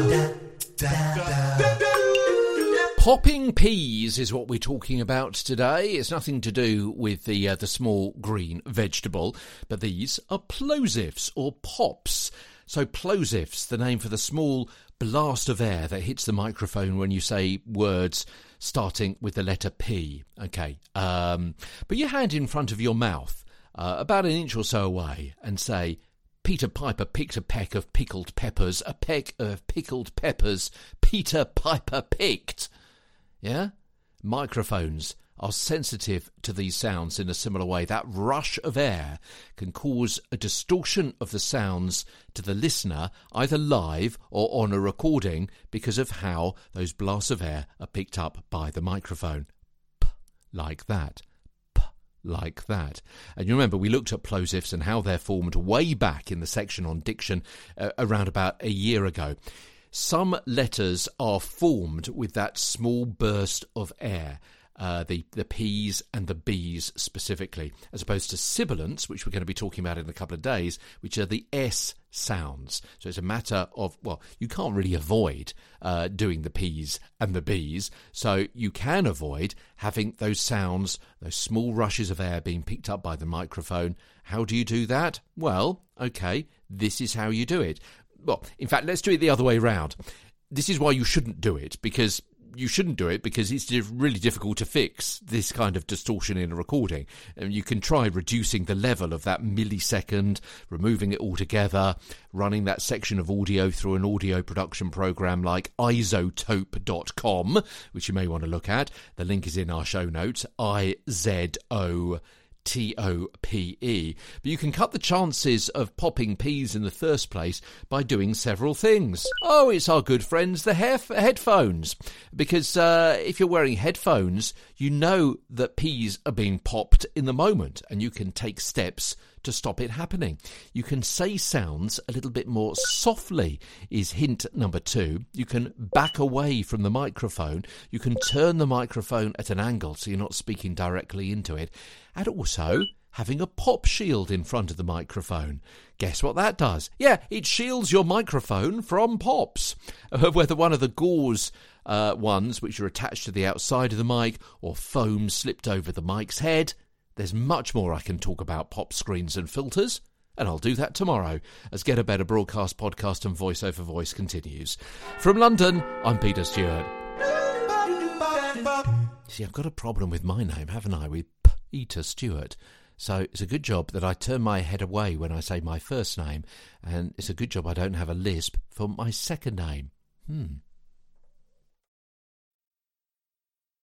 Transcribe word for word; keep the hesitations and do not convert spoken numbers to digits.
Popping peas is what we're talking about today. It's nothing to do with the uh, the small green vegetable, but these are plosives or pops. So plosives, the name for the small blast of air that hits the microphone when you say words starting with the letter P. Okay, um, put your hand in front of your mouth, uh, about an inch or so away, and say, Peter Piper picked a peck of pickled peppers, a peck of pickled peppers, Peter Piper picked. Yeah? Microphones are sensitive to these sounds in a similar way. That rush of air can cause a distortion of the sounds to the listener, either live or on a recording, because of how those blasts of air are picked up by the microphone. P, like that. P, like that. And you remember we looked at plosives and how they're formed way back in the section on diction uh, around about a year ago. Some letters are formed with that small burst of air, uh, the, the P's and the B's specifically, as opposed to sibilants, which we're going to be talking about in a couple of days, which are the S sounds. So it's a matter of, well, you can't really avoid uh, doing the P's and the B's, so you can avoid having those sounds, those small rushes of air being picked up by the microphone. How do you do that? Well, okay, this is how you do it. Well, in fact, let's do it the other way around. This is why you shouldn't do it, because you shouldn't do it because it's really difficult to fix this kind of distortion in a recording. And you can try reducing the level of that millisecond, removing it altogether, running that section of audio through an audio production program like iZotope dot com, which you may want to look at. The link is in our show notes, I Z O T O P E. But you can cut the chances of popping peas in the first place by doing several things. Oh, it's our good friends, the hef- headphones. Because uh, if you're wearing headphones, you know that peas are being popped in the moment, and you can take steps to stop it happening. You can say sounds a little bit more softly is hint number two. You can back away from the microphone. You can turn the microphone at an angle so you're not speaking directly into it. And also having a pop shield in front of the microphone. Guess what that does? Yeah, it shields your microphone from pops. Whether one of the gauze uh, ones which are attached to the outside of the mic or foam slipped over the mic's head. There's much more I can talk about pop screens and filters, and I'll do that tomorrow as Get a Better Broadcast Podcast and Voice Over Voice continues. From London, I'm Peter Stewart. See, I've got a problem with my name, haven't I, with Peter Stewart. So it's a good job that I turn my head away when I say my first name, and it's a good job I don't have a lisp for my second name. Hmm.